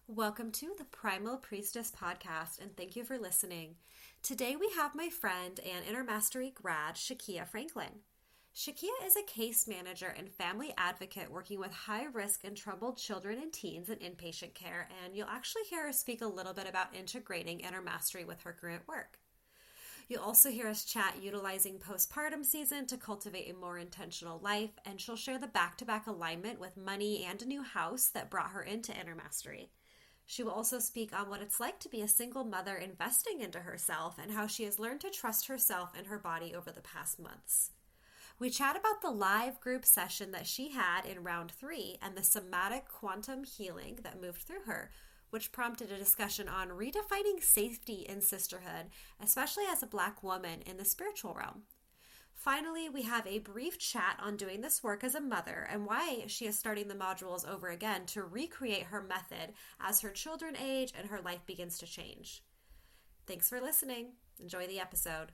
Welcome to the Primal Priestess podcast, and thank you for listening. Today we have my friend and Inner Mastery grad, Shakia Franklin. Shakia is a case manager and family advocate working with high risk and troubled children and teens in inpatient care, and you'll actually hear her speak a little bit about integrating Inner Mastery with her current work. You'll also hear us chat utilizing postpartum season to cultivate a more intentional life, and she'll share the back-to-back alignment with money and a new house that brought her into Inner Mastery. She will also speak on what it's like to be a single mother investing into herself and how she has learned to trust herself and her body over the past months. We chat about the live group session that she had in round 3 and the somatic quantum healing that moved through her, which prompted a discussion on redefining safety in sisterhood, especially as a Black woman in the spiritual realm. Finally, we have a brief chat on doing this work as a mother and why she is starting the modules over again to recreate her method as her children age and her life begins to change. Thanks for listening. Enjoy the episode.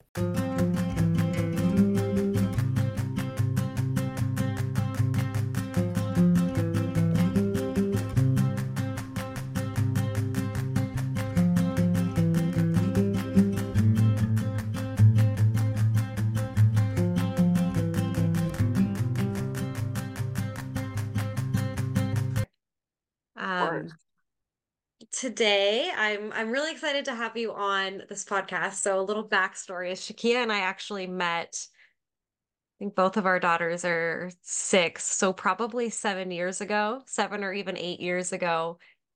Today, I'm really excited to have you on this podcast. So a little backstory is Shakia and I actually met, I think both of our daughters are 6, so probably 7 years ago, 7 or even 8 years ago,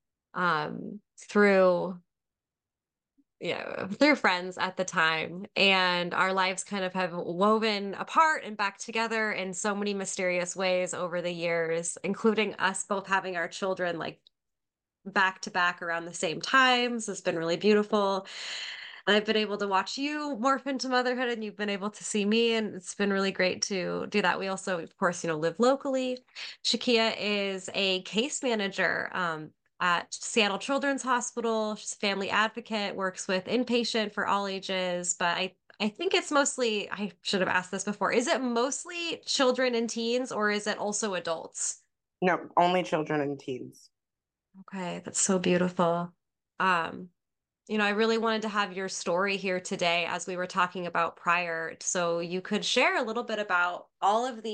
through through friends at the time. And our lives kind of have woven apart and back together in so many mysterious ways over the years, including us both having our children like back to back around the same times. It's been really beautiful. I've been able to watch you morph into motherhood and you've been able to see me, and it's been really great to do that. We also, of course, live locally. Shakia is a case manager at Seattle Children's Hospital. She's a family advocate, works with inpatient for all ages, but I think it's mostly, I should have asked this before, is it mostly children and teens or is it also adults? No, only children and teens. Okay, that's so beautiful. Um, I really wanted to have your story here today as we were talking about prior, so you could share a little bit about all of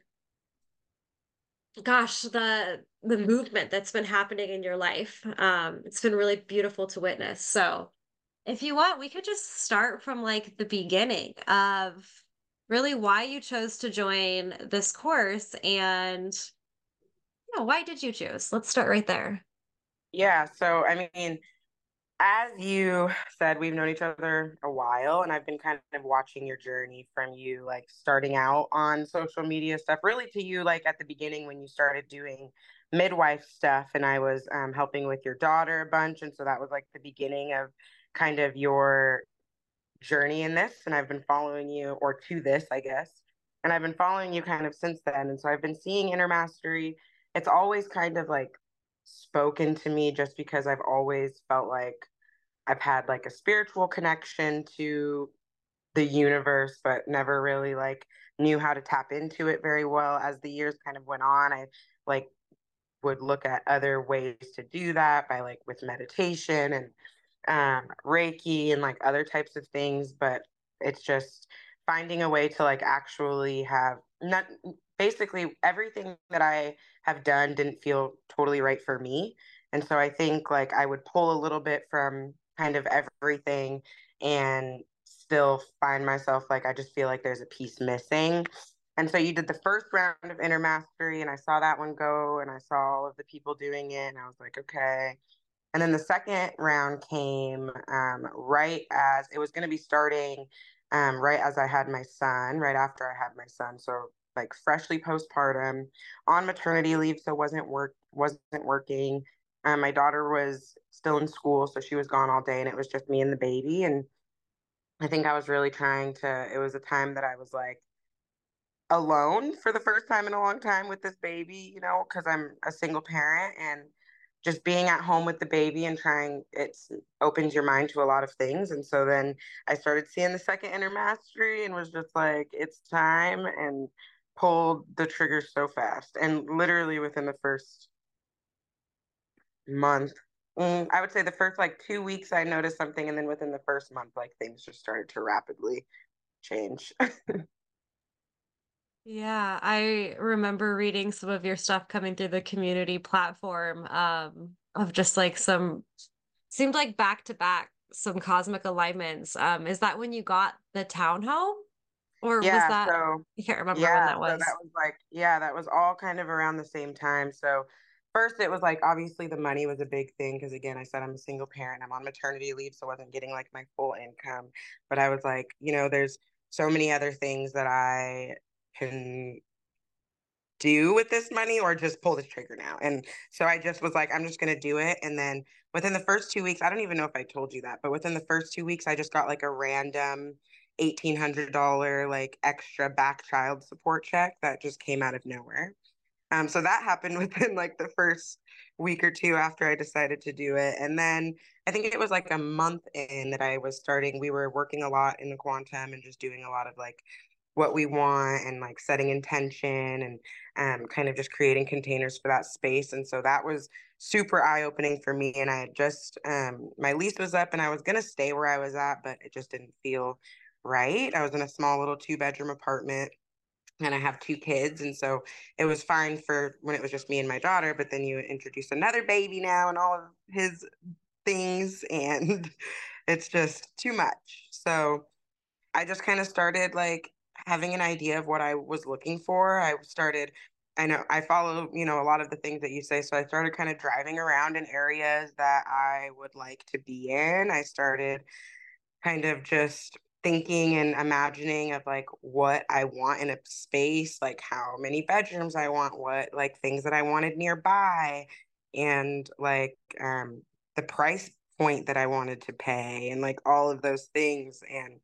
the movement that's been happening in your life. It's been really beautiful to witness. So if you want, we could just start from like the beginning of really why you chose to join this course and why did you choose? Let's start right there. Yeah, so I mean, as you said, we've known each other a while, and I've been kind of watching your journey from you like starting out on social media stuff, really to you like at the beginning when you started doing midwife stuff, and I was helping with your daughter a bunch, and so that was like the beginning of kind of your journey in this, and I've been following you, or to this, I guess, and I've been following you kind of since then, and so I've been seeing Inner Mastery. It's always kind of like spoken to me just because I've always felt like I've had like a spiritual connection to the universe, but never really like knew how to tap into it very well. As the years kind of went on, I like would look at other ways to do that by like with meditation and Reiki and like other types of things. But it's just finding a way to like actually have not basically everything that I have done didn't feel totally right for me. And so I think like I would pull a little bit from kind of everything and still find myself like I just feel like there's a piece missing. And so you did the first round of Inner Mastery, and I saw that one go, and I saw all of the people doing it, and I was like, okay. And then the second round came right as it was going to be starting, right as I had my son, right after I had my son. So like freshly postpartum, on maternity leave, so wasn't working. My daughter was still in school, so she was gone all day, and it was just me and the baby. And I think I was really trying to. It was a time that I was like alone for the first time in a long time with this baby, because I'm a single parent, and just being at home with the baby and trying it opens your mind to a lot of things. And so then I started seeing the second Inner Mastery and was just like, it's time, and pulled the trigger so fast. And literally within the first month. I would say the first like 2 weeks I noticed something, and then within the first month, like things just started to rapidly change. Yeah, I remember reading some of your stuff coming through the community platform, of just like some seemed like back to back some cosmic alignments. Is that when you got the townhome? Or was Yeah, that so I can't remember when yeah, that so that was. was like yeah, that was all kind of around the same time. So first it was like obviously the money was a big thing because again, I said I'm a single parent. I'm on maternity leave, so I wasn't getting like my full income. But I was like, there's so many other things that I can do with this money or just pull the trigger now. And so I just was like, I'm just going to do it. And then within the first 2 weeks, I don't even know if I told you that, but within the first 2 weeks, I just got like a random $1,800 like extra back child support check that just came out of nowhere. So that happened within like the first week or two after I decided to do it. And then I think it was like a month in that I was starting, we were working a lot in the quantum and just doing a lot of like what we want and like setting intention and kind of just creating containers for that space. And so that was super eye opening for me. And I had just, my lease was up and I was going to stay where I was at, but it just didn't feel right. I was in a small little 2 bedroom apartment and I have 2 kids. And so it was fine for when it was just me and my daughter, but then you introduce another baby now and all of his things, and it's just too much. So I just kind of started like having an idea of what I was looking for. I know I follow, a lot of the things that you say. So I started kind of driving around in areas that I would like to be in. I started kind of just thinking and imagining of like what I want in a space, like how many bedrooms I want, what like things that I wanted nearby, and like the price point that I wanted to pay, and like all of those things. And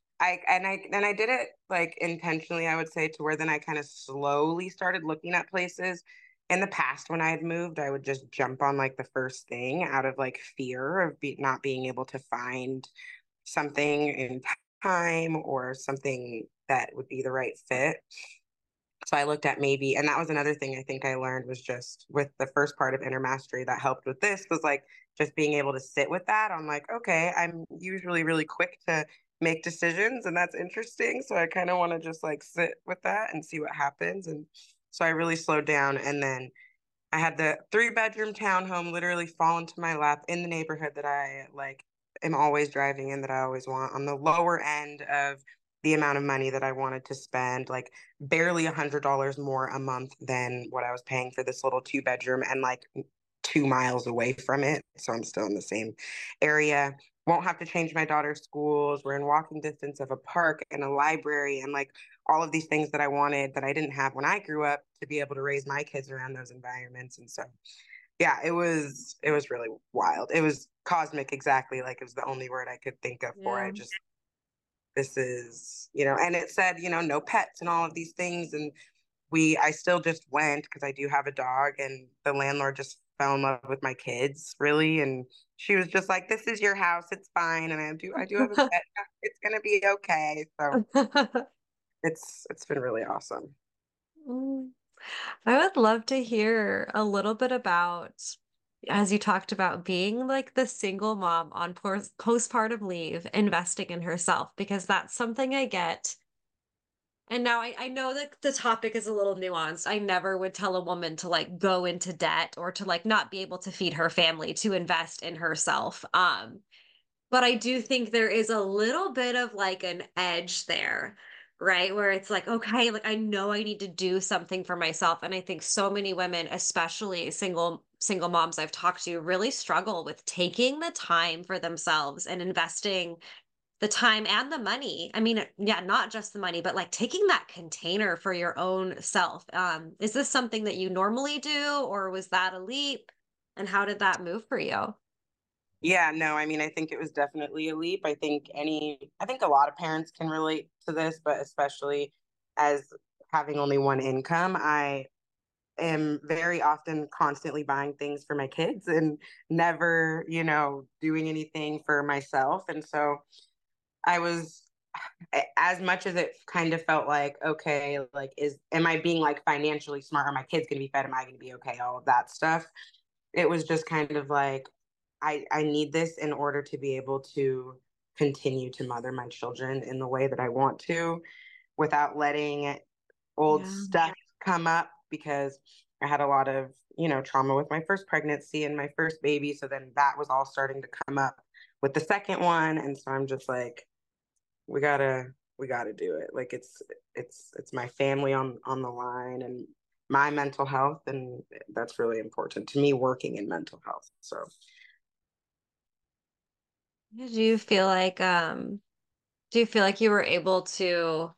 I did it like intentionally, I would say, to where then I kind of slowly started looking at places. In the past, when I had moved, I would just jump on like the first thing out of like fear of not being able to find something in time or something that would be the right fit. So I looked at maybe, and that was another thing I think I learned was just with the first part of inner mastery that helped with this was like just being able to sit with that. I'm like, okay, I'm usually really quick to make decisions, and that's interesting. So I kind of want to just like sit with that and see what happens. And so I really slowed down. And then I had the 3 bedroom townhome literally fall into my lap in the neighborhood that I like am always driving in, that I always want, on the lower end of the amount of money that I wanted to spend, like barely $100 more a month than what I was paying for this little 2 bedroom, and like 2 miles away from it. So I'm still in the same area. Won't have to change my daughter's schools. We're in walking distance of a park and a library and like all of these things that I wanted that I didn't have when I grew up to be able to raise my kids around those environments. And so yeah, it was really wild. It was cosmic, exactly, like it was the only word I could think of for Yeah. it. Just this is, and it said, no pets and all of these things. And I still just went because I do have a dog, and the landlord just fell in love with my kids, really. And she was just like, "This is your house. It's fine." And I do have a pet. It's gonna be okay. So it's been really awesome. Mm. I would love to hear a little bit about, as you talked about being like the single mom on postpartum leave, investing in herself, because that's something I get. And now I know that the topic is a little nuanced. I never would tell a woman to like go into debt or to like not be able to feed her family to invest in herself. But I do think there is a little bit of like an edge there, right? Where it's like, okay, like I know I need to do something for myself. And I think so many women, especially single moms I've talked to, really struggle with taking the time for themselves and investing the time and the money. I mean, yeah, not just the money, but like taking that container for your own self. Is this something that you normally do, or was that a leap? And how did that move for you? Yeah, no, I mean, I think it was definitely a leap. I think a lot of parents can relate to this, but especially as having only one income, I am very often constantly buying things for my kids and never, doing anything for myself. And so I was, as much as it kind of felt like, okay, like, am I being like financially smart? Are my kids going to be fed? Am I going to be okay? All of that stuff. it was just kind of like, I need this in order to be able to continue to mother my children in the way that I want to without letting old Yeah. stuff come up, because I had a lot of, trauma with my first pregnancy and my first baby. So then that was all starting to come up with the second one. And so I'm just like, we gotta do it. Like it's my family on the line and my mental health. And that's really important to me, working in mental health. So Do you feel like you were able to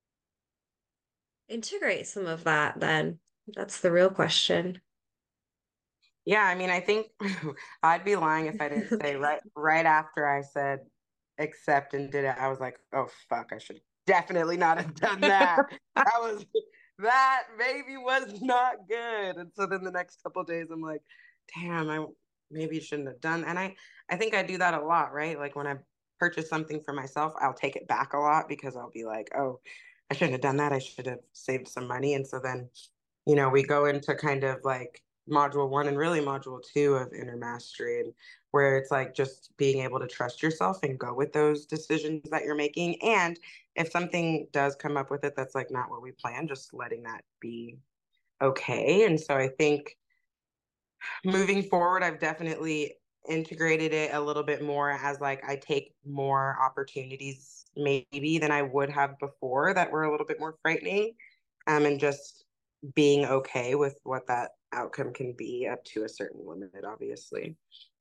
integrate some of that then? That's the real question. yeah, I mean, I think I'd be lying if I didn't say right after I said accept and did it, I was like, oh fuck, I should definitely not have done that. That was that maybe was not good. And so then the next couple of days I'm like, damn, I maybe shouldn't have done. And I think I do that a lot, right? Like when I purchase something for myself, I'll take it back a lot because I'll be like, oh, I shouldn't have done that. I should have saved some money. And so then we go into kind of like module one and really module two of inner mastery, and where it's like just being able to trust yourself and go with those decisions that you're making. And if something does come up with it that's like not what we planned, just letting that be okay. And so I think moving forward, I've definitely integrated it a little bit more as like I take more opportunities maybe than I would have before that were a little bit more frightening. And just being okay with what that outcome can be up to a certain limit, obviously.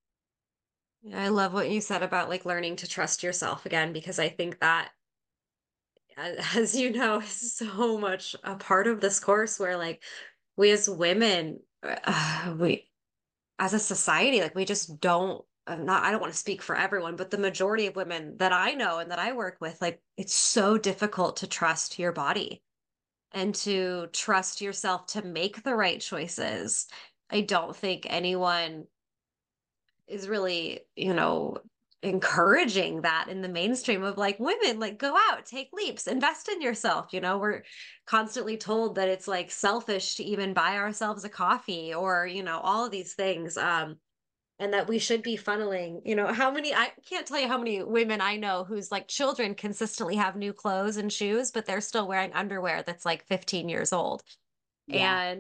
Yeah, I love what you said about like learning to trust yourself again, because I think that, as you know, is so much a part of this course where like we as women, we as a society, like we just don't. Not, I don't want to speak for everyone, but the majority of women that I know and that I work with, like it's so difficult to trust your body and to trust yourself to make the right choices. I don't think anyone is really, encouraging that in the mainstream of like women, like go out, take leaps, invest in yourself. We're constantly told that it's like selfish to even buy ourselves a coffee or, all of these things. And that we should be funneling, I can't tell you how many women I know whose like children consistently have new clothes and shoes, but they're still wearing underwear that's like 15 years old. Yeah. And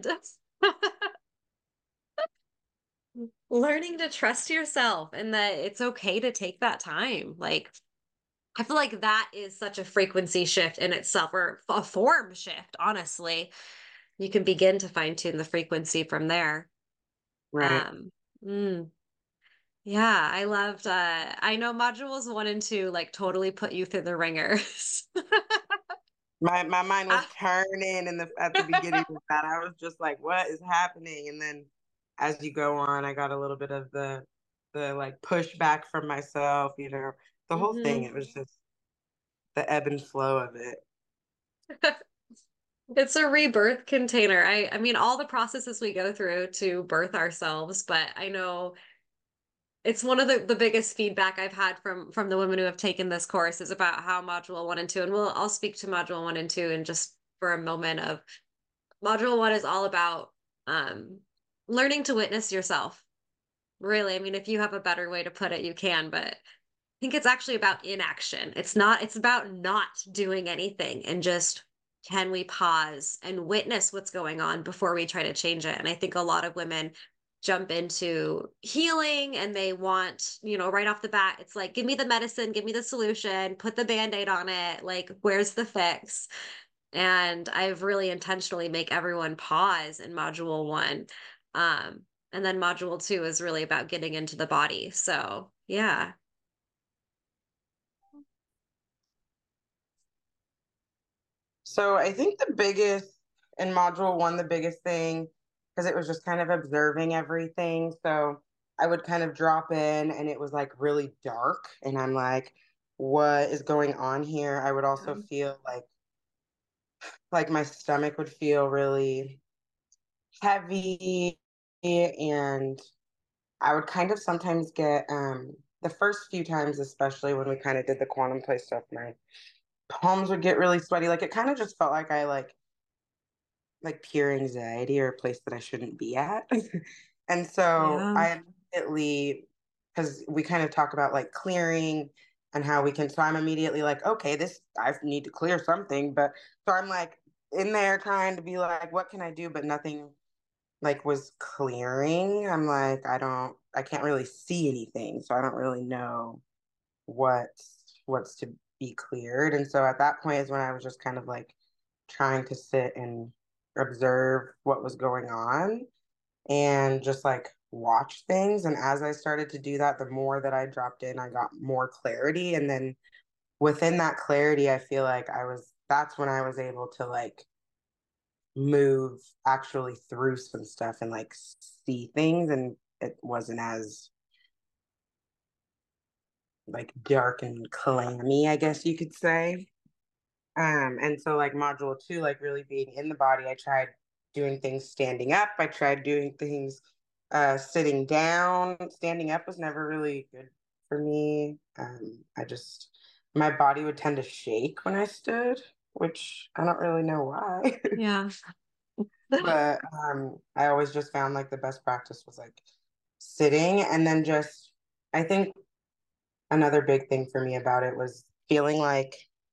learning to trust yourself and that it's okay to take that time. Like, I feel like that is such a frequency shift in itself, or a form shift, honestly. You can begin to fine tune the frequency from there. Right. Um, mm, yeah, I loved, I know modules one and two, like totally put you through the ringers. My mind was Ah, turning in the at the beginning of that. I was just like, what is happening? And then as you go on, I got a little bit of the like pushback from myself, the whole thing. mhm. It was just the ebb and flow of it. It's a rebirth container. I mean, all the processes we go through to birth ourselves, but I know it's one of the biggest feedback I've had from the women who have taken this course is about how module one and two, and I'll speak to module one and two in just for a moment. Of module one is all about um learning to witness yourself. Really, I mean, if you have a better way to put it, you can, but I think it's actually about inaction. It's about not doing anything and just can we pause and witness what's going on before we try to change it? And I think a lot of women jump into healing and they want, right off the bat, it's like, give me the medicine, give me the solution, put the band-aid on it. Like, where's the fix? And I've really intentionally make everyone pause in module one. Um, and then module two is really about getting into the body. So yeah. So I think the biggest in module one, the biggest thing, because it was just kind of observing everything. So I would kind of drop in and it was like really dark. And I'm like, what is going on here? I would also feel like my stomach would feel really heavy, and I would kind of sometimes get the first few times, especially when we kind of did the quantum play stuff, my palms would get really sweaty. Like it kind of just felt like I like pure anxiety or a place that I shouldn't be at. And so Yeah. I immediately, because we kind of talk about like clearing and how we can, so I'm immediately like, okay, this, I need to clear something. But so I'm like in there trying to be like, what can I do? But nothing like was clearing. I'm like, I can't really see anything. So I don't really know what's to be cleared. And so at that point is when I was just kind of like trying to sit and observe what was going on and just like watch things. And as I started to do that, the more that I dropped in, I got more clarity. And then within that clarity, I feel like that's when I was able to like move actually through some stuff and like see things. And it wasn't as like dark and clammy, I guess you could say. And so like module two, like really being in the body, I tried doing things standing up. I tried doing things sitting down. Standing up was never really good for me. My body would tend to shake when I stood, which I don't really know why. Yeah. But I always just found like the best practice was like sitting. And then just, I think another big thing for me about it was feeling like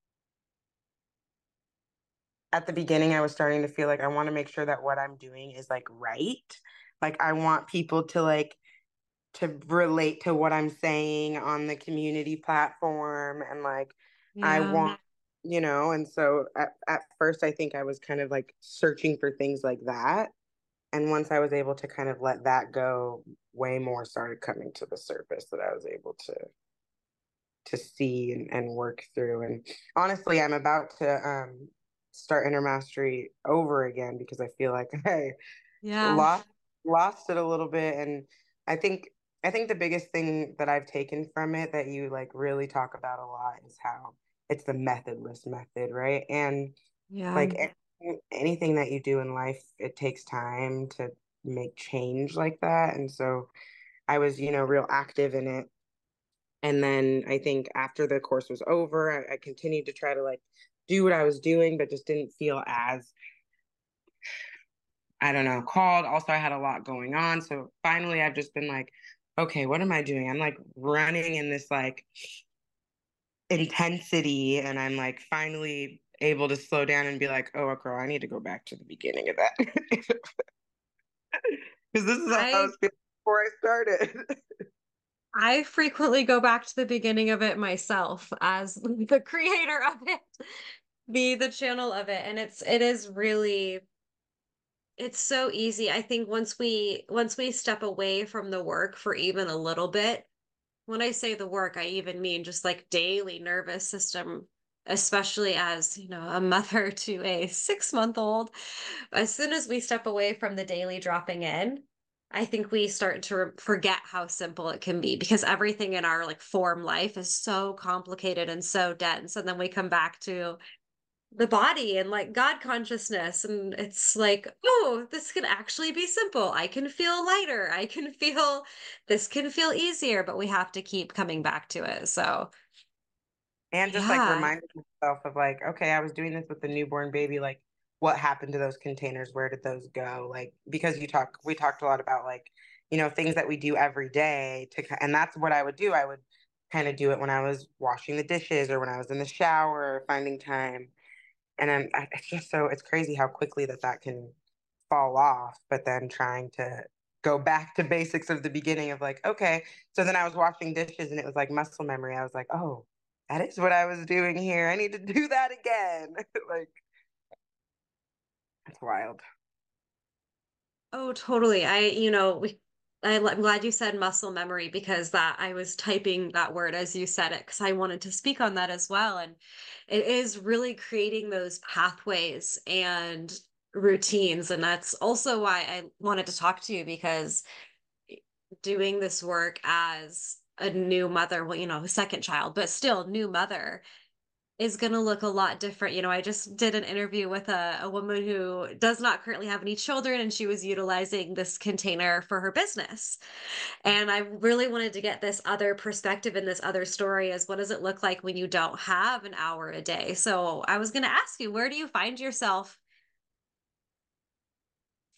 at the beginning, I was starting to feel like I want to make sure that what I'm doing is like right. Like I want people to like to relate to what I'm saying on the community platform and like I Yeah. want, and so at first I think I was kind of like searching for things like that. And once I was able to kind of let that go, way more started coming to the surface that I was able to see and work through. And honestly, I'm about to start Inner Mastery over again because I feel like I Yeah. lost lost it a little bit. And I think I think the biggest thing that I've taken from it that you like really talk about a lot is how it's the methodless method, right? And Yeah. like anything that you do in life, it takes time to make change like that. And so I was, real active in it. And then I think after the course was over, I continued to try to like do what I was doing, but just didn't feel as, I don't know, called. Also, I had a lot going on. So finally, I've just been like, okay, what am I doing? I'm like running in this like intensity, and I'm like finally able to slow down and be like, oh, girl, I need to go back to the beginning of that. Because this is how I I was feeling before I started. I frequently go back to the beginning of it myself as the creator of it, be the channel of it. And it is really, it's so easy. I think once we step away from the work for even a little bit, when I say the work, I even mean just like daily nervous system, especially as, a mother to a 6-month old. As soon as we step away from the daily dropping in, I think we start to forget how simple it can be because everything in our like form life is so complicated and so dense. And then we come back to the body and like God consciousness. And it's like, oh, this can actually be simple. I can feel lighter. This can feel easier, but we have to keep coming back to it. So, And just like yeah. reminding myself of like, okay, I was doing this with the newborn baby. Like, what happened to those containers? Where did those go? Like, because we talked a lot about like, things that we do every day and that's what I would do. I would kind of do it when I was washing the dishes or when I was in the shower, finding time. And then it's just it's crazy how quickly that can fall off. But then trying to go back to basics of the beginning of like, okay, so then I was washing dishes and it was like muscle memory. I was like, oh, that is what I was doing here. I need to do that again. Like, it's wild. Oh, totally. I'm glad you said muscle memory because that I was typing that word as you said it because I wanted to speak on that as well. And it is really creating those pathways and routines. And that's also why I wanted to talk to you because doing this work as a new mother, well, second child, but still new mother is going to look a lot different. I just did an interview with a woman who does not currently have any children, and she was utilizing this container for her business. And I really wanted to get this other perspective and this other story as what does it look like when you don't have an hour a day? So I was going to ask you, where do you find yourself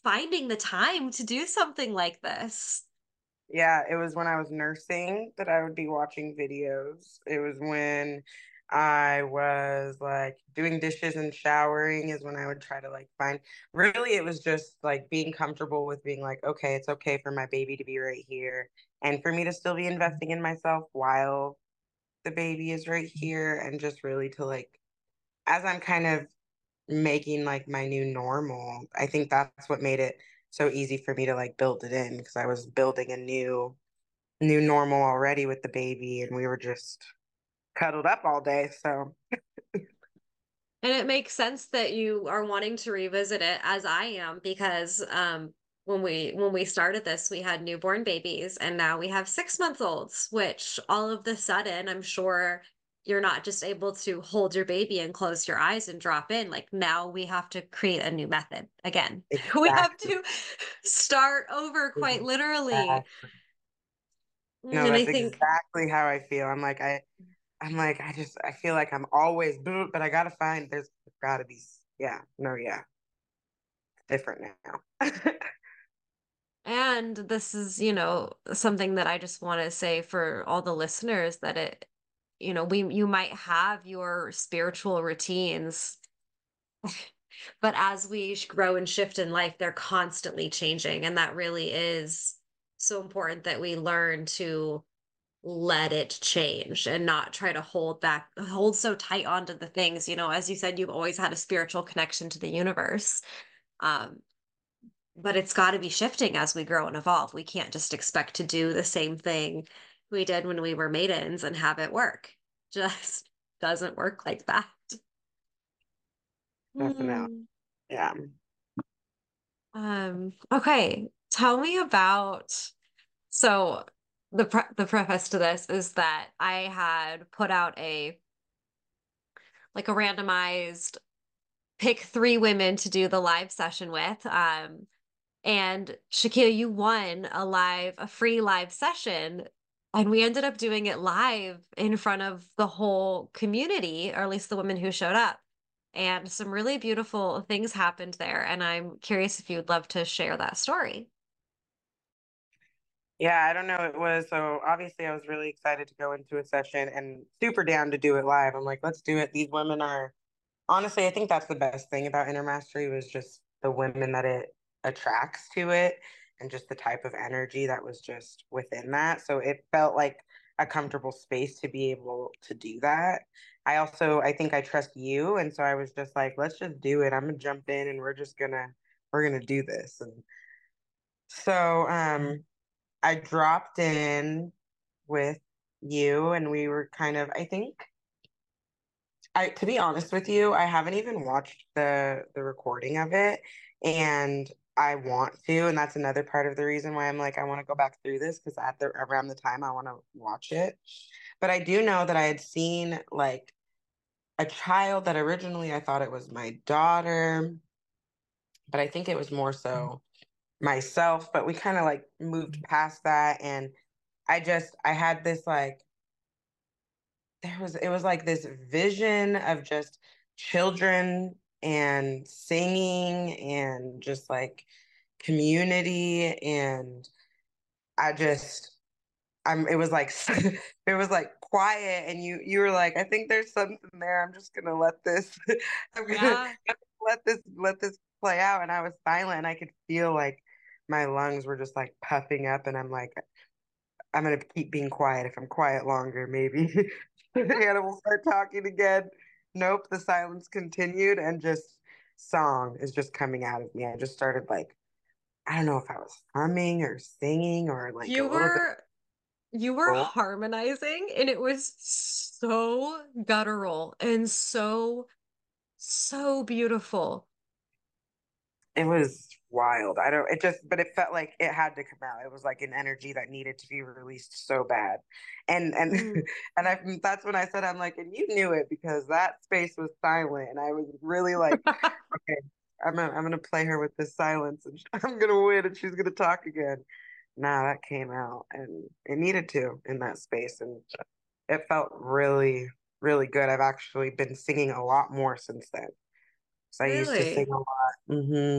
finding the time to do something like this? Yeah, it was when I was nursing that I would be watching videos. It was when I was like doing dishes and showering is when I would try to like find, really it was just like being comfortable with being like, okay, it's okay for my baby to be right here and for me to still be investing in myself while the baby is right here, and just really to like, as I'm kind of making like my new normal, I think that's what made it so easy for me to like build it in, because I was building a new normal already with the baby, and we were just cuddled up all day. So And it makes sense that you are wanting to revisit it as I am because when we started this, we had newborn babies and now we have 6 month olds, which all of the sudden I'm sure you're not just able to hold your baby and close your eyes and drop in. Like now we have to create a new method again. We have exactly. to start over quite literally. Exactly. No, And I that's think exactly how I feel. I'm like, I feel like I'm always, but I gotta find, there's gotta be, yeah, no, yeah, different now. and this is, something that I just want to say for all the listeners that you might have your spiritual routines, but as we grow and shift in life, they're constantly changing. And that really is so important that we learn to let it change and not try to hold so tight onto the things. As you said, you've always had a spiritual connection to the universe. Um, but it's got to be shifting as we grow and evolve. We can't just expect to do the same thing we did when we were maidens and have it work. Just doesn't work like that. Definitely. Hmm. Yeah. Okay. Tell me about, so the preface to this is that I had put out a randomized pick 3 women to do the live session with. And Shakia, you won a free live session. And we ended up doing it live in front of the whole community, or at least the women who showed up. And some really beautiful things happened there. And I'm curious if you would love to share that story. Yeah, I don't know. It was, so obviously I was really excited to go into a session and super down to do it live. I'm like, let's do it. These women are, honestly, I think that's the best thing about Inner Mastery was just the women that it attracts to it, and just the type of energy that was just within that. So it felt like a comfortable space to be able to do that. I think I trust you. And so I was just like, let's just do it. I'm gonna jump in and we're gonna do this. And so I dropped in with you, and we were kind of, I think, to be honest with you, I haven't even watched the recording of it, and I want to, and that's another part of the reason why I'm like I want to go back through this, because at the around the time I want to watch it. But I do know that I had seen like a child that originally I thought it was my daughter, but I think it was more so myself, but we kind of like moved past that, and I had this like, it was like this vision of just children and singing and just like community, and I just it was like it was like quiet, and you were like, I think there's something there, I'm just gonna let this I'm gonna Yeah. let this play out. And I was silent, and I could feel like my lungs were just like puffing up, and I'm like, I'm gonna keep being quiet. If I'm quiet longer, maybe Hannah will start talking again. Nope, the silence continued, and just song is just coming out of me. I just started like, I don't know if I was humming or singing or like a You little bit were you were full. harmonizing and it was so guttural and so beautiful. It was wild. I don't, it just, but it felt like it had to come out. It was like an energy that needed to be released so bad. And Mm. and that's when I said, I'm like, and you knew it, because that space was silent, and I was really like, okay, I'm gonna play her with this silence, and I'm gonna win, and she's gonna talk again. Nah, that came out, and it needed to in that space, and it felt really, really good. I've actually been singing a lot more since then. So I used to sing Really? a lot.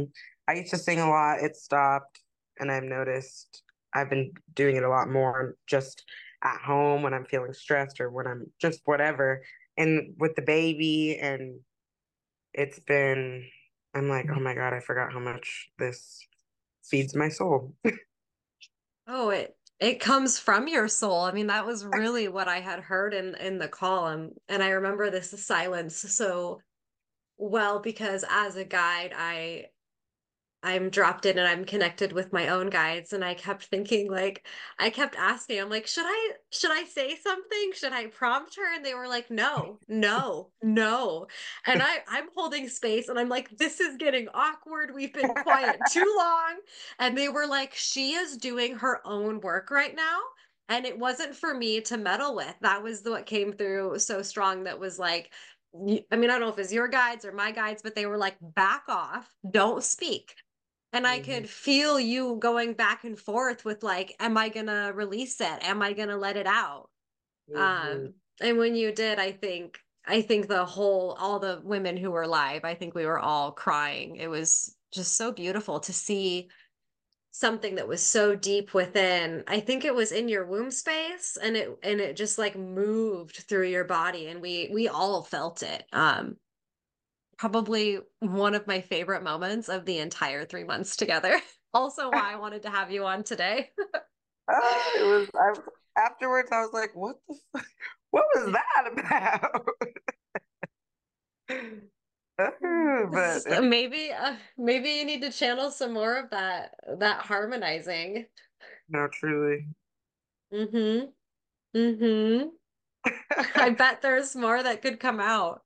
I used to sing a lot. It stopped, and I've noticed I've been doing it a lot more just at home when I'm feeling stressed or when I'm just whatever. And with the baby, and it's been, I'm like, oh my God, I forgot how much this feeds my soul. Oh, it comes from your soul. I mean, that was really what I had heard in the call, and I remember this silence so well because as a guide, I'm dropped in and I'm connected with my own guides, and I kept thinking like I kept asking, I'm like, should I say something? Should I prompt her? And they were like, no, no, no. And I'm holding space and I'm like, this is getting awkward. We've been quiet too long. And they were like, she is doing her own work right now. And it wasn't for me to meddle with. That was what came through so strong. That was like, I mean, I don't know if it's your guides or my guides, but they were like, back off, don't speak. And I Mhm, could feel you going back and forth with like, am I gonna release it? Am I gonna let it out? mhm. And when you did, I think all the women who were live, I think we were all crying. It was just so beautiful to see something that was so deep within. I think it was in your womb space, and it just like moved through your body, and we all felt it. Probably one of my favorite moments of the entire 3 months together. Also, why I wanted to have you on today. It was, afterwards, I was like, what the fuck? What was that about? But So maybe you need to channel some more of that harmonizing. no, truly. Mm-hmm. Mm-hmm. I bet there's more that could come out.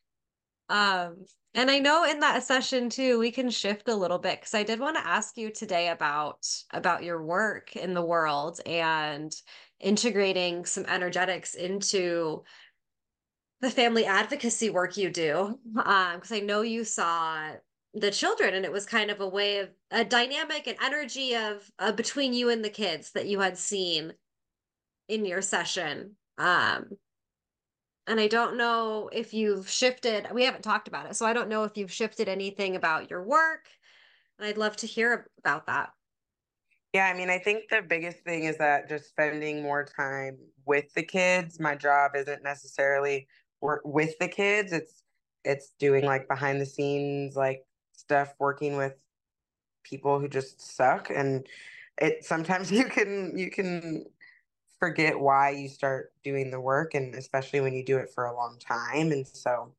Um, and I know in that session too, we can shift a little bit because I did want to ask you today about your work in the world and integrating some energetics into the family advocacy work you do. Because I know you saw the children, and it was kind of a way of a dynamic and energy of between you and the kids that you had seen in your session. And I don't know if you've shifted, we haven't talked about it, so I don't know if you've shifted anything about your work. And I'd love to hear about that. Yeah, I mean, I think the biggest thing is that just spending more time with the kids. My job isn't necessarily work with the kids. It's doing like behind the scenes like stuff, working with people who just suck, and it sometimes you can forget why you start doing the work, and especially when you do it for a long time. And so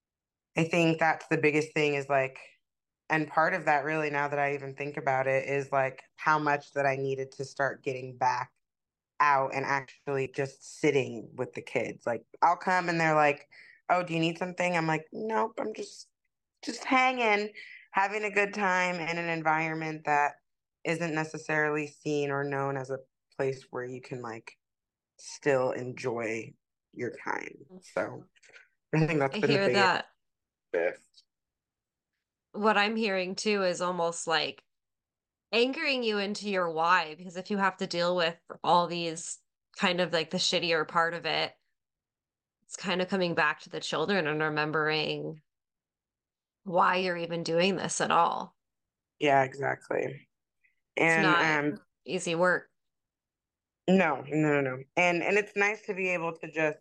I think that's the biggest thing is like, and part of that really, now that I even think about it, is like how much that I needed to start getting back out and actually just sitting with the kids. Like I'll come and they're like, "Oh, do you need something?" I'm like, "Nope, I'm just hanging, having a good time in an environment that isn't necessarily seen or known as a place where you can like still enjoy your time." So I think that's I been the hear biggest that. shift. What I'm hearing too is almost like anchoring you into your why, because if you have to deal with all these kind of like the shittier part of it, it's kind of coming back to the children and remembering why you're even doing this at all. Yeah, exactly. It's And not easy work. no, no, no, no. And it's nice to be able to just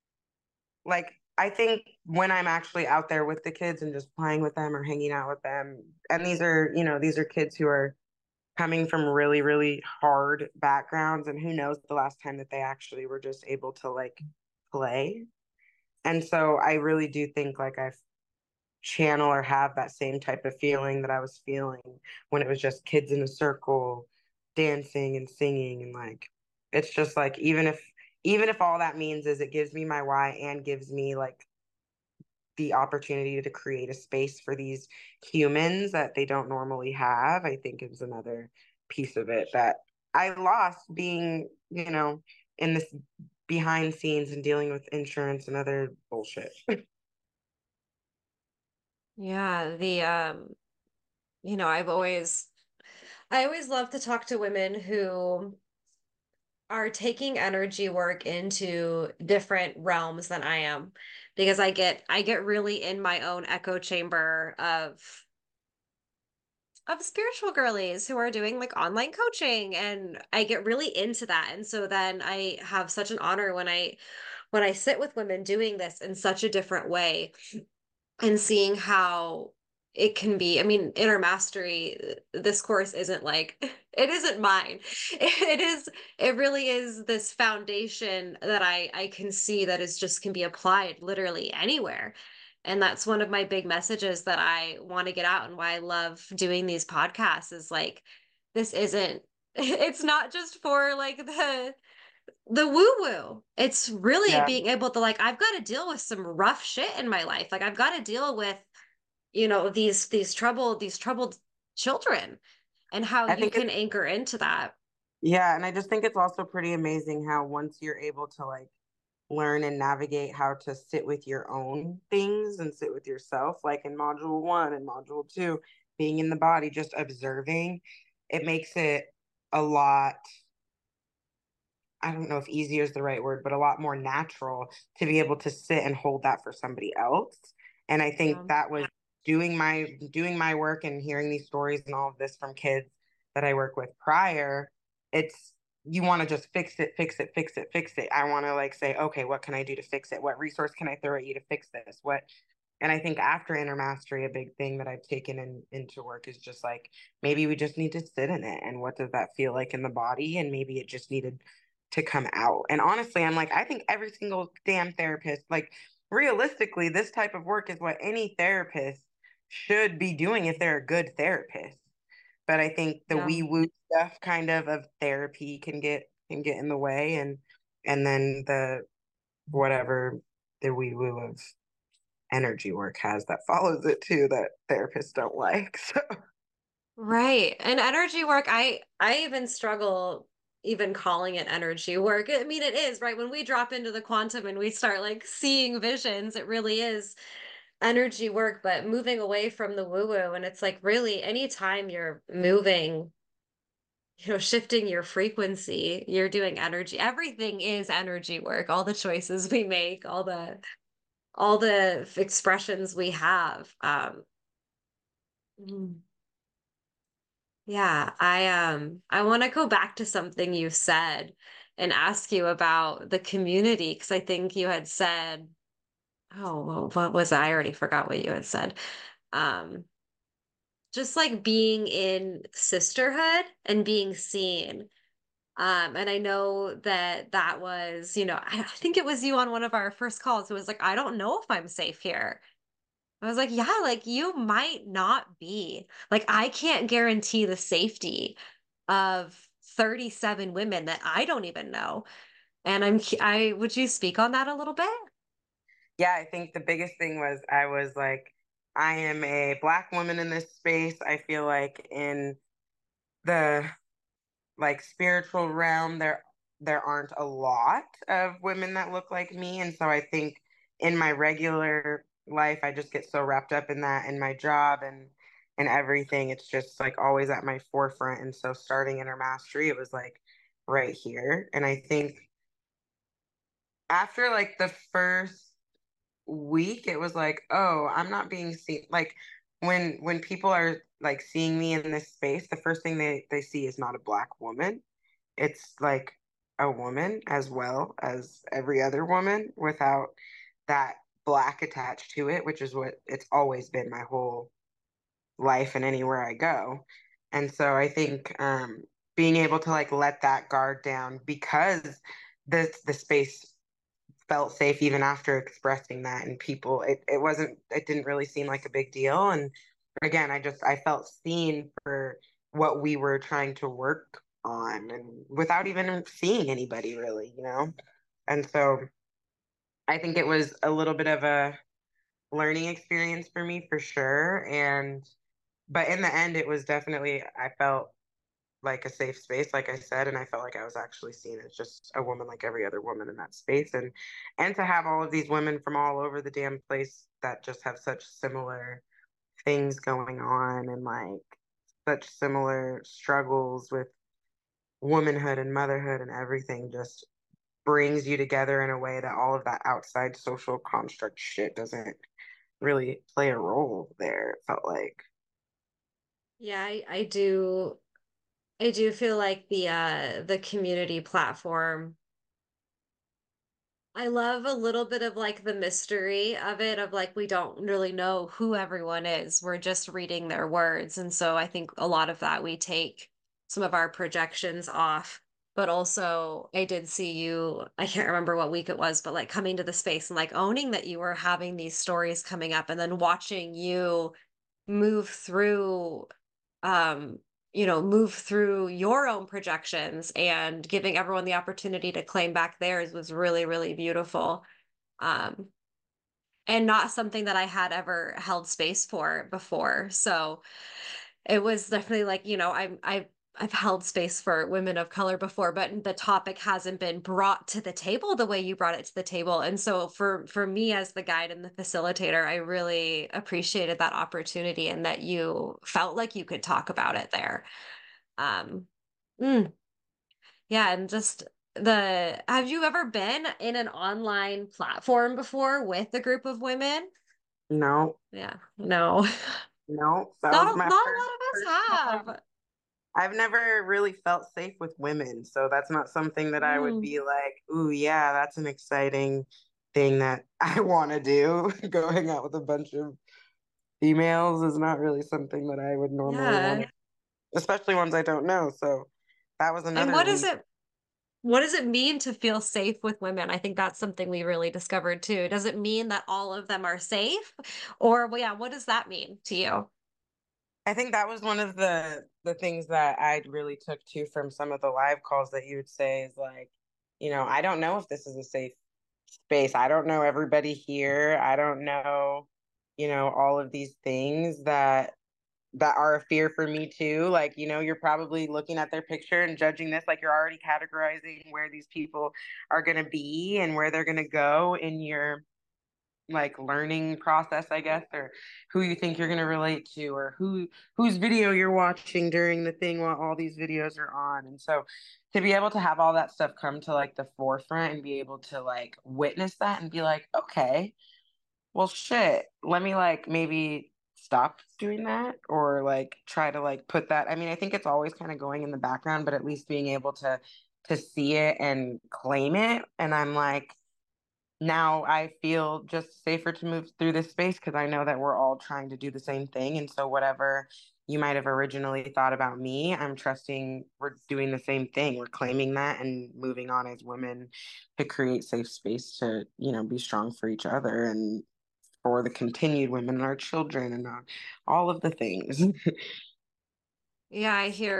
like, I think when I'm actually out there with the kids and just playing with them or hanging out with them, and these are kids who are coming from really, really hard backgrounds, and who knows the last time that they actually were just able to like play. And so I really do think like I channel or have that same type of feeling that I was feeling when it was just kids in a circle dancing and singing, and like it's just like, even if all that means is it gives me my why and gives me like the opportunity to create a space for these humans that they don't normally have, I think is another piece of it that I lost being, in this behind scenes and dealing with insurance and other bullshit. Yeah, I always love to talk to women who are taking energy work into different realms than I am, because I get really in my own echo chamber of of spiritual girlies who are doing like online coaching, and I get really into that. And so then I have such an honor when I sit with women doing this in such a different way and seeing how it can be. I mean, inner mastery, this course isn't like, it isn't mine. It is, it really is this foundation that I can see that is just can be applied literally anywhere. And that's one of my big messages that I want to get out, and why I love doing these podcasts is like, this isn't, it's not just for like the woo woo. It's really Yeah. being able to like, I've got to deal with some rough shit in my life. Like I've got to deal with, you know, these troubled children, and how I you think can anchor into that. Yeah, and I just think it's also pretty amazing how once you're able to like learn and navigate how to sit with your own things and sit with yourself, like in module one and module two, being in the body, just observing, it makes it a lot, I don't know if easier is the right word, but a lot more natural to be able to sit and hold that for somebody else. And I Yeah. think that was doing my work and hearing these stories and all of this from kids that I work with prior. It's you want to just fix it, fix it, fix it, fix it. I want to like say, okay, what can I do to fix it? What resource can I throw at you to fix this? What And I think after inner mastery, a big thing that I've taken into work is just like maybe we just need to sit in it. And what does that feel like in the body? And maybe it just needed to come out. And honestly, I'm like, I think every single damn therapist, like realistically, this type of work is what any therapist should be doing if they're a good therapist. But I think the Yeah. wee woo stuff kind of therapy can get in the way, and then the whatever the wee woo of energy work has that follows it too that therapists don't like. So Right. And energy work, I even struggle even calling it energy work. I mean, it is, right? When we drop into the quantum and we start like seeing visions, it really is energy work, but moving away from the woo-woo. And it's like really anytime you're moving, you know, shifting your frequency, you're doing energy. Everything is energy work. All the choices we make, all the expressions we have. Mm. Yeah, I want to go back to something you said and ask you about the community, because I think you had said, oh, well, what was I already forgot what you had said. Um, just like being in sisterhood and being seen. And I know that that was, you know, I think it was you on one of our first calls who was like, I don't know if I'm safe here. I was like, yeah, like you might not be. Like, I can't guarantee the safety of 37 women that I don't even know. And would you speak on that a little bit? yeah, I think the biggest thing was I was like, I am a black woman in this space. I feel like in the like spiritual realm there aren't a lot of women that look like me, and so I think in my regular life I just get so wrapped up in that in my job and everything. It's just like always at my forefront, and so starting inner mastery, it was like right here. And I think after like the first week it was like, oh, I'm not being seen. Like when people are like seeing me in this space, the first thing they see is not a black woman. It's like a woman as well as every other woman without that black attached to it, which is what it's always been my whole life and anywhere I go. And so I think being able to like let that guard down, because the space felt safe even after expressing that, and people it didn't really seem like a big deal. And again, I felt seen for what we were trying to work on, and without even seeing anybody really. And so I think it was a little bit of a learning experience for me for sure. And but in the end it was definitely, I felt like a safe space, like I said, and I felt like I was actually seen as just a woman like every other woman in that space. And to have all of these women from all over the damn place that just have such similar things going on, and like such similar struggles with womanhood and motherhood and everything, just brings you together in a way that all of that outside social construct shit doesn't really play a role there, it felt like. Yeah, I do feel like the community platform, I love a little bit of like the mystery of it, of like we don't really know who everyone is. We're just reading their words. And so I think a lot of that we take some of our projections off. But also, I did see you, I can't remember what week it was, but like coming to the space and like owning that you were having these stories coming up and then watching you move through um move through your own projections and giving everyone the opportunity to claim back theirs was really, really beautiful. um and not something that I had ever held space for before. So it was definitely like, I've held space for women of color before, but the topic hasn't been brought to the table the way you brought it to the table. And so for me as the guide and the facilitator, I really appreciated that opportunity and that you felt like you could talk about it there. Um, mm, yeah, and just have you ever been in an online platform before with a group of women? No, Yeah, no. no, that Not was a, my not a first lot of time. us I've never really felt safe with women, so that's not something that I would have. be like, "Ooh, yeah, that's an exciting thing that I want to do." Going out with a bunch of females is not really something that I would normally want Yeah. to, especially ones I don't know. So that was And another leap. what does it mean to feel safe with women? I think that's something we really discovered too. Does it mean that all of them are safe? Or well, yeah, what does that mean to you? I think that was one of the things that I really took to from some of the live calls that you would say is like, I don't know if this is a safe space. I don't know everybody here. I don't know, all of these things that are a fear for me too. Like, you're probably looking at their picture and judging this, like you're already categorizing where these people are going to be and where they're going to go in your like learning process, I guess, or who you think you're going to relate to, or whose video you're watching during the thing while all these videos are on. And so to be able to have all that stuff come to like the forefront and be able to like witness that and be like, okay, well, shit, let me like maybe stop doing that or like try to like put that. I mean, I think it's always kind of going in the background, but at least being able to see it and claim it. And I'm like, now I feel just safer to move through this space because I know that we're all trying to do the same thing. And so whatever you might have originally thought about me, I'm trusting we're doing the same thing. We're claiming that and moving on as women to create safe space to, be strong for each other and for the continued women and our children and all of the things. Yeah,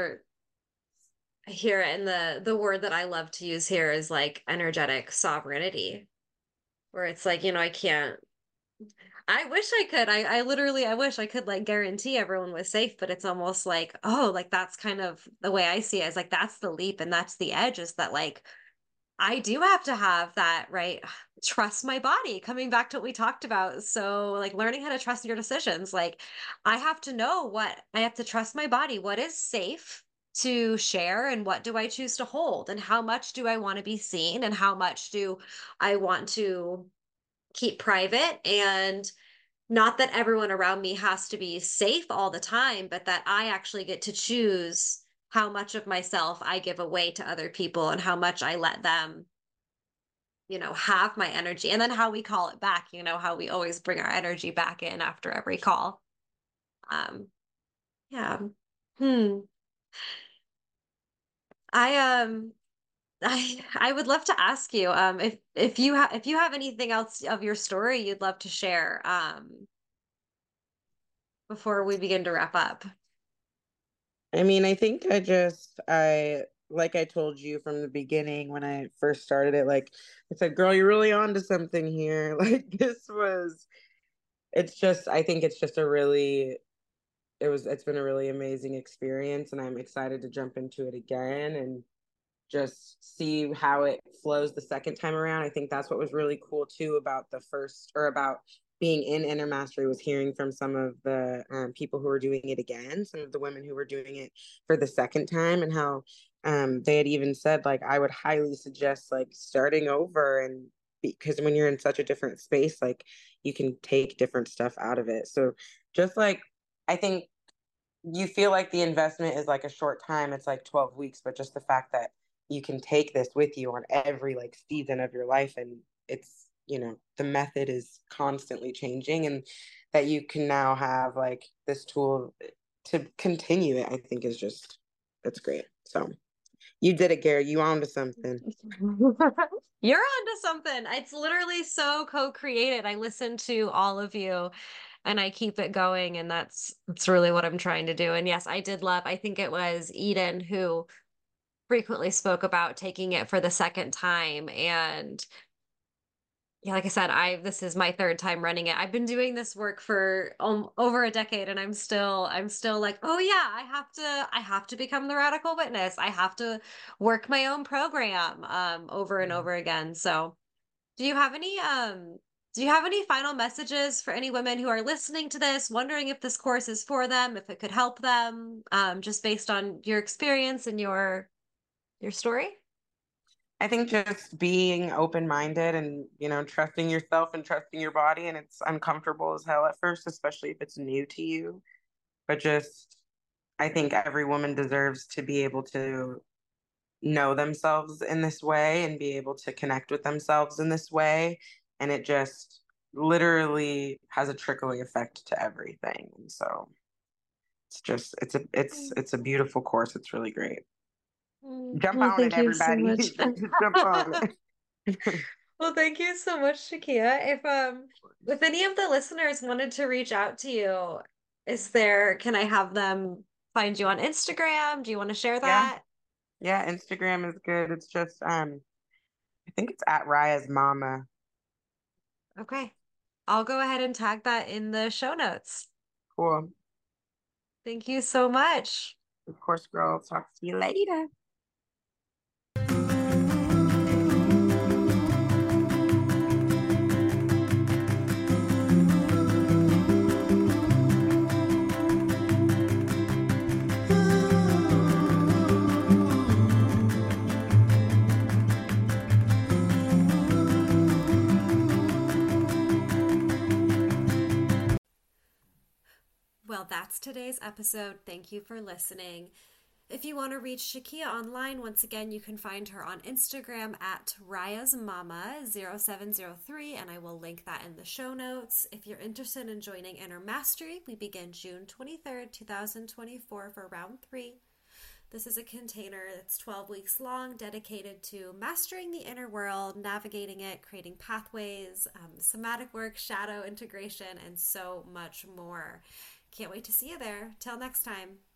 I hear it, and the word that I love to use here is like energetic sovereignty, where it's like, I can't. I wish I could. I literally, I wish I could like guarantee everyone was safe, but it's almost like, oh, like that's kind of the way I see it. Is like that's the leap and that's the edge, is that like I do have to have that, right? Trust my body, coming back to what we talked about. So, like learning how to trust your decisions. Like, I have to know what I have to trust my body, what is safe to share, and what do I choose to hold, and how much do I want to be seen, and how much do I want to keep private. And not that everyone around me has to be safe all the time, but that I actually get to choose how much of myself I give away to other people and how much I let them, have my energy, and then how we call it back, how we always bring our energy back in after every call. Um, yeah. Hmm. I I would love to ask you if you have anything else of your story you'd love to share before we begin to wrap up. I mean, I think like I told you from the beginning when I first started it, like I said, girl, you're really on to something here. Like I think it's just it's been a really amazing experience and I'm excited to jump into it again and just see how it flows the second time around. I think that's what was really cool too about the first or about being in Inner Mastery was hearing from some of the people who were doing it again, some of the women who were doing it for the second time, and how they had even said like I would highly suggest like starting over and because when you're in such a different space, like you can take different stuff out of it. So just like I think you feel like the investment is like a short time, it's like 12 weeks, but just the fact that you can take this with you on every like season of your life, and it's, the method is constantly changing, and that you can now have like this tool to continue it, I think is just, it's great. So you did it, Gary. You on to something. You're onto something. It's literally so co-created. I listen to all of you and I keep it going, and that's really what I'm trying to do. And yes, I did love, I think it was Eden who frequently spoke about taking it for the second time. And yeah, like I said, this is my third time running it. I've been doing this work for over a decade, and I'm still like, oh yeah, I have to become the radical witness. I have to work my own program over and over again. So, do you have any final messages for any women who are listening to this, wondering if this course is for them, if it could help them, just based on your experience and your story? I think just being open-minded and, trusting yourself and trusting your body. And it's uncomfortable as hell at first, especially if it's new to you. But just, I think every woman deserves to be able to know themselves in this way and be able to connect with themselves in this way. And it just literally has a trickling effect to everything. And so it's a beautiful course. It's really great. Jump Well, on it, thank you so everybody. much. Jump on it. Well, thank you so much, Shakia. If any of the listeners wanted to reach out to you, can I have them find you on Instagram? Do you want to share Yeah. that? Yeah, Instagram is good. It's just I think it's at Raya's mama. Okay. I'll go ahead and tag that in the show notes. Cool. Thank you so much. Of course, girl. Talk to you later. Well, that's today's episode. Thank you for listening. If you want to reach Shakia online, once again, you can find her on Instagram at RayasMama0703, and I will link that in the show notes. If you're interested in joining Inner Mastery, we begin June 23rd, 2024 for round 3. This is a container that's 12 weeks long, dedicated to mastering the inner world, navigating it, creating pathways, somatic work, shadow integration, and so much more. Can't wait to see you there. Till next time.